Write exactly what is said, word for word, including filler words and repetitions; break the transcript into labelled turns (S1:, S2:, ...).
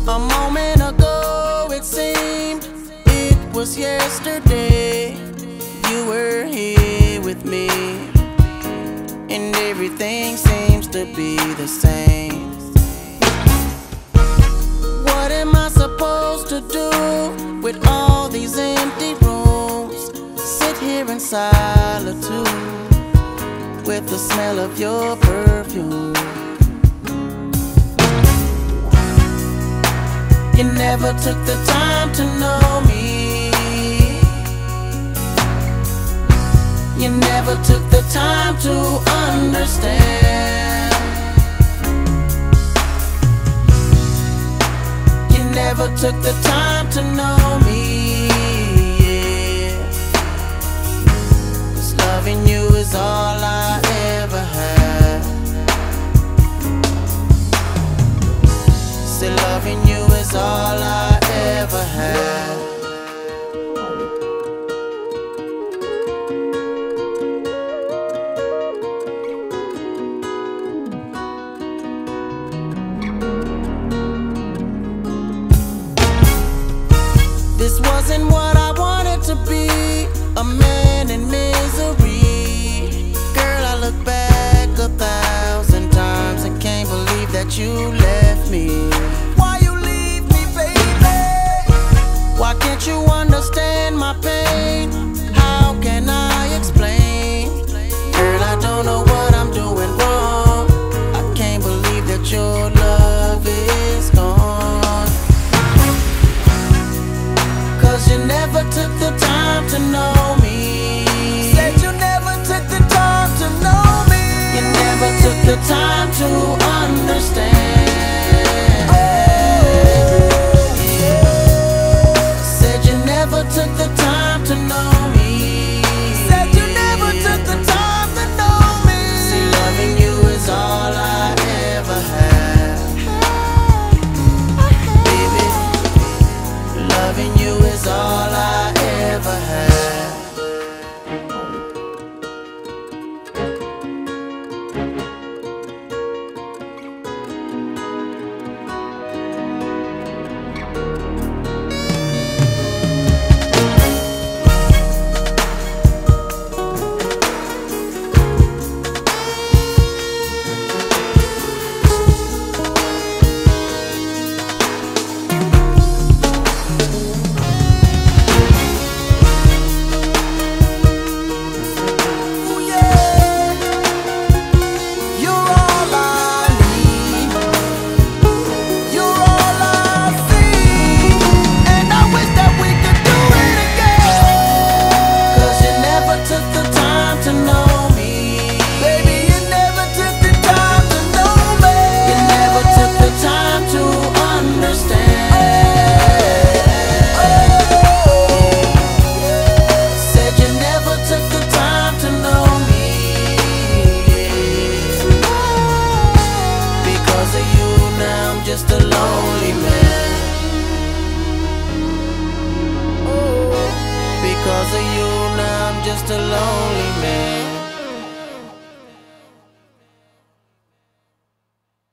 S1: A moment ago it seemed it was yesterday. You were here with me, and everything seems to be the same. What am I supposed to do with all these empty rooms? Sit here in solitude with the smell of your perfume. You never took the time to know me. You never took the time to understand. You never took the time to know me, yeah. 'Cause loving you is all I ever had. Say loving you is all I ever had. This wasn't what I wanted to be, a man in misery. Girl, I look back a thousand times and can't believe that you left me. Why you leave me, baby? Why can't you understand my pain? How can I explain? Girl, I don't know what I'm doing wrong. I can't believe that your love is gone. 'Cause you never took the time to know me. Said you never took the time to know me. You never took the time to understand. Oh, yeah. Said you never took the time to know me. Said you never took the time to know me. See, loving you is all I ever had. Baby, loving you is all I ever had. Just a lonely man. Oh, because of you now I'm just a lonely man.